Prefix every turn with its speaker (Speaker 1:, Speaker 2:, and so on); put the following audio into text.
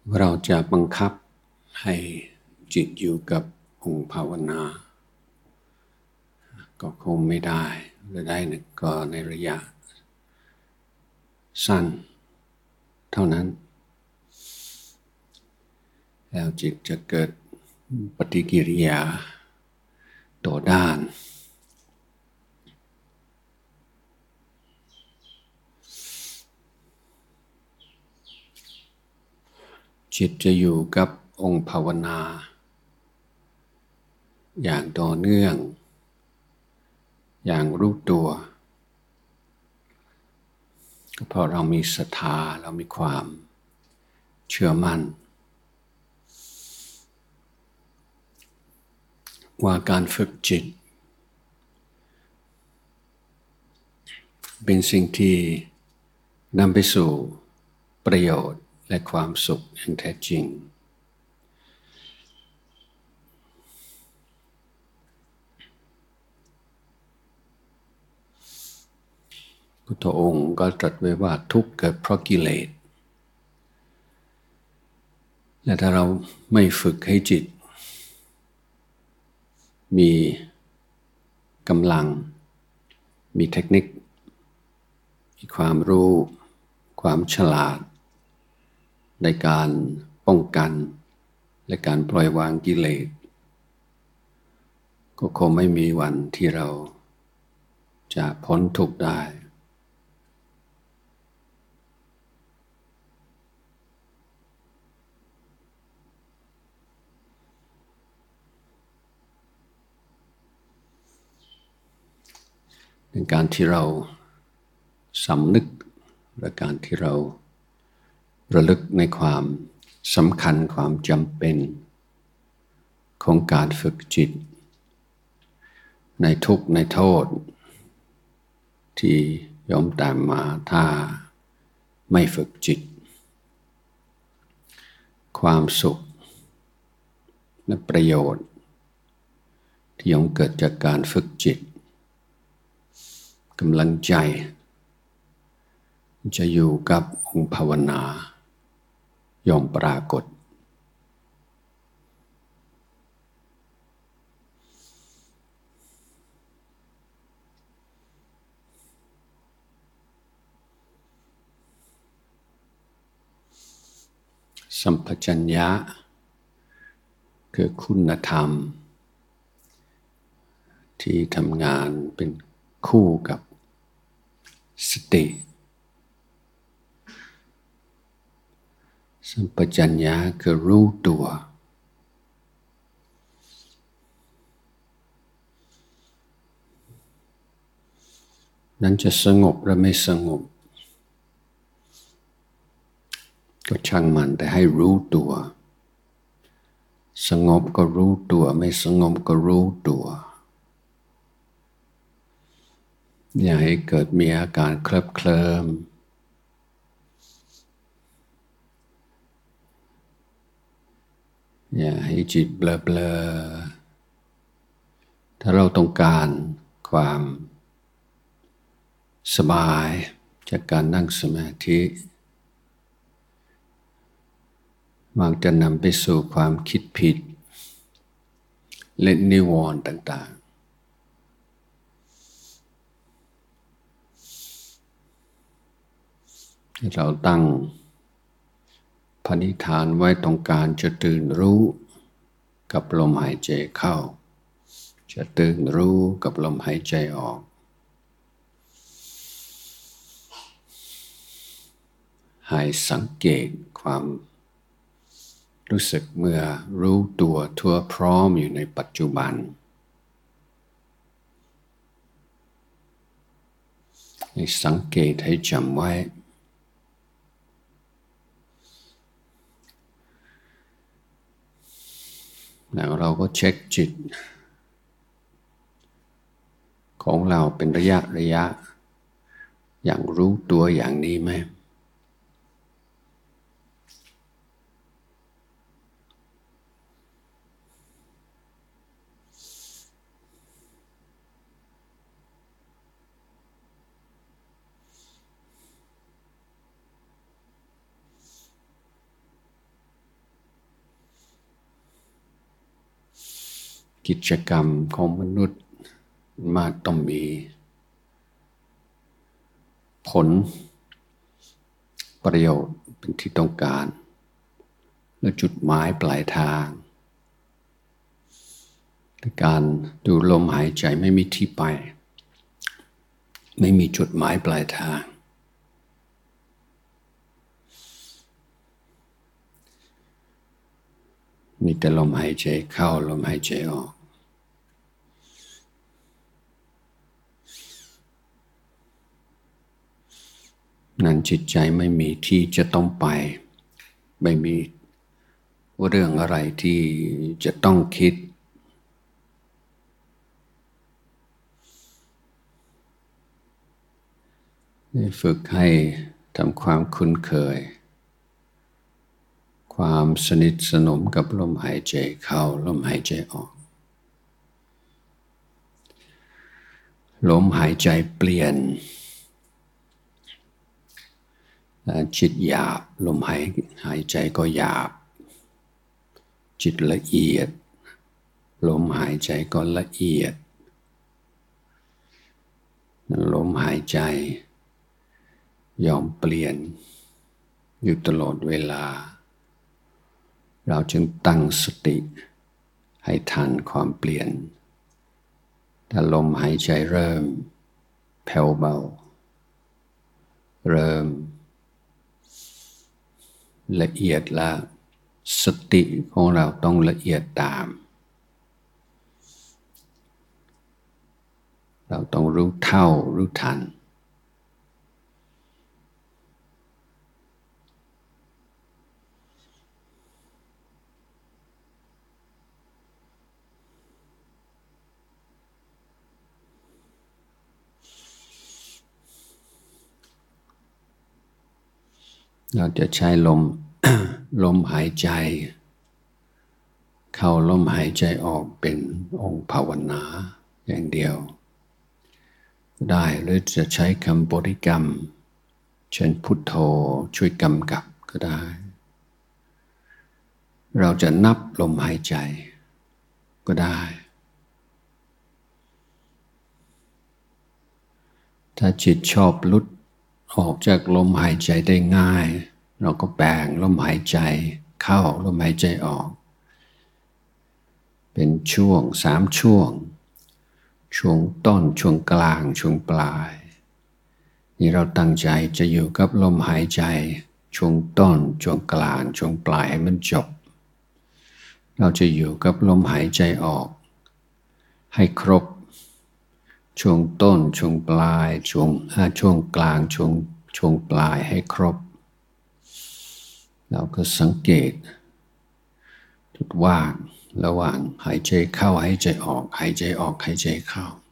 Speaker 1: เราจะบังคับให้จิตอยู่กับองค์ภาวนาก็คงไม่ได้หรือได้ก็ในระยะสั้นเท่านั้นแล้วจิตจะเกิดปฏิกิริยาต่อด้านจิตจะอยู่กับองค์ภาวนาอย่างต่อเนื่องอย่างรู้ตัวก็เพราะเรามีศรัทธาเรามีความเชื่อมั่นว่าการฝึกจิตเป็นสิ่งที่นำไปสู่ประโยชน์และความสุขอย่างแท้จริงพุทธองค์ก็ตรัสไว้ว่าทุกข์เกิดเพราะกิเลสและถ้าเราไม่ฝึกให้จิตมีกำลังมีเทคนิคมีความรู้ความฉลาดในการป้องกันและการปล่อยวางกิเลสก็คงไม่มีวันที่เราจะพ้นทุกข์ได้ในการที่เราสำนึกและการที่เราระลึกในความสำคัญความจำเป็นของการฝึกจิตในทุกข์ในโทษที่ย่อมตามมาถ้าไม่ฝึกจิตความสุขและประโยชน์ที่ย่อมเกิดจากการฝึกจิตกำลังใจจะอยู่กับองค์ภาวนาย่อมปรากฏสัมปชัญญะคือคุณธรรมที่ทำงานเป็นคู่กับสติสัมปชัญญะคือรู้ตัวนั้นจะสงบหรือไม่สงบก็ช่างมันแต่ให้รู้ตัวสงบก็รู้ตัวไม่สงบก็รู้ตัวอย่าให้เกิดมีอาการเคลิบเคลิ้มอย่าให้จิตเบลอๆถ้าเราต้องการความสบายจากการนั่งสมาธิมักจะนำไปสู่ความคิดผิดและนิวรณ์ต่างๆเราตั้งปณิธานไว้ต้องการจะตื่นรู้กับลมหายใจเข้าจะตื่นรู้กับลมหายใจออกให้สังเกตความรู้สึกเมื่อรู้ตัวทั่วพร้อมอยู่ในปัจจุบันให้สังเกตให้จำไว้แล้วเราก็เช็คจิตของเราเป็นระยะอย่างรู้ตัวอย่างนี้ไหมกิจกรรมของมนุษย์มาต้องมีผลประโยชน์เป็นที่ต้องการและจุดหมายปลายทางการดูลมหายใจไม่มีที่ไปไม่มีจุดหมายปลายทางมีแต่ลมหายใจเข้าลมหายใจออกนั้นจิตใจไม่มีที่จะต้องไปไม่มีเรื่องอะไรที่จะต้องคิดฝึกให้ทำความคุ้นเคยความสนิทสนมกับลมหายใจเข้าลมหายใจออกลมหายใจเปลี่ยนจิตหยาบลมหายใจก็หยาบจิตละเอียดลมหายใจก็ละเอียดลมหายใจยอมเปลี่ยนอยู่ตลอดเวลาเราจึงตั้งสติให้ทันความเปลี่ยนถ้าลมหายใจเริ่มแผ่วเบาเริ่มละเอียดแล้วสติของเราต้องละเอียดตามเราต้องรู้เท่ารู้ทันเราจะใช้ลม ลมหายใจเข้าลมหายใจออกเป็นองค์ภาวนาอย่างเดียวได้หรือจะใช้คำบริกรรมเช่นพุทโธช่วยกำกับก็ได้เราจะนับลมหายใจก็ได้ถ้าจิตชอบหลุดออกจากลมหายใจได้ง่ายเราก็แบ่งลมหายใจเข้าลมหายใจออกเป็นช่วง3 ช่วงช่วงต้นช่วงกลางช่วงปลายนี่เราตั้งใจจะอยู่กับลมหายใจช่วงต้นช่วงกลางช่วงปลายให้มันจบเราจะอยู่กับลมหายใจออกให้ครบช่วงต้นช่วงปลายช่วงกลางช่วงปลายให้ครบเราก็สังเกตจุดว่างระหว่างหายใจเข้าหายใจออกหายใจออกหายใจเข้า